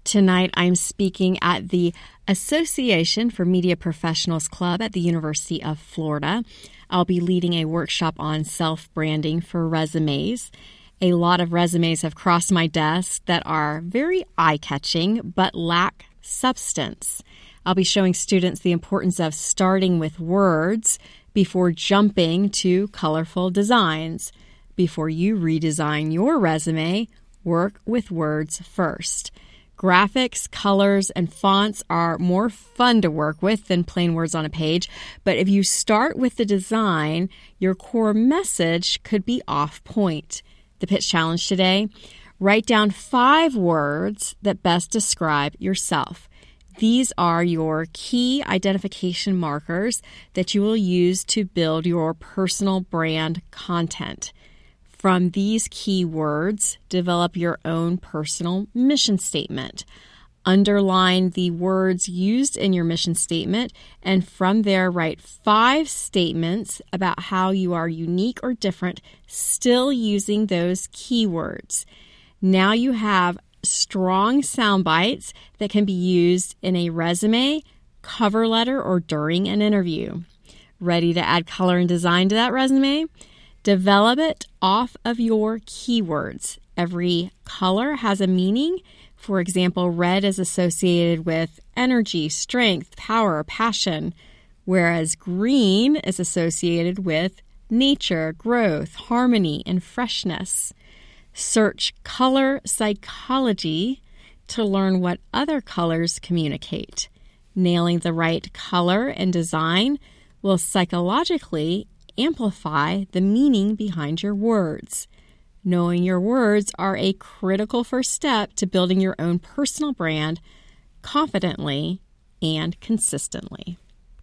Tonight, I'm speaking at the Association for Media Professionals Club at the University of Florida. I'll be leading a workshop on self-branding for resumes. A lot of resumes have crossed my desk that are very eye-catching but lack substance. I'll be showing students the importance of starting with words before jumping to colorful designs. Before you redesign your resume, work with words first. Graphics, colors, and fonts are more fun to work with than plain words on a page, but if you start with the design, your core message could be off point. The pitch challenge today: write down 5 words that best describe yourself. These are your key identification markers that you will use to build your personal brand content. From these key words, develop your own personal mission statement. Underline the words used in your mission statement, and from there, write 5 statements about how you are unique or different, still using those keywords. Now you have strong sound bites that can be used in a resume, cover letter, or during an interview. Ready to add color and design to that resume? Develop it off of your keywords. Every color has a meaning. For example, red is associated with energy, strength, power, passion, whereas green is associated with nature, growth, harmony, and freshness. Search color psychology to learn what other colors communicate. Nailing the right color and design will psychologically amplify the meaning behind your words. Knowing your words are a critical first step to building your own personal brand confidently and consistently.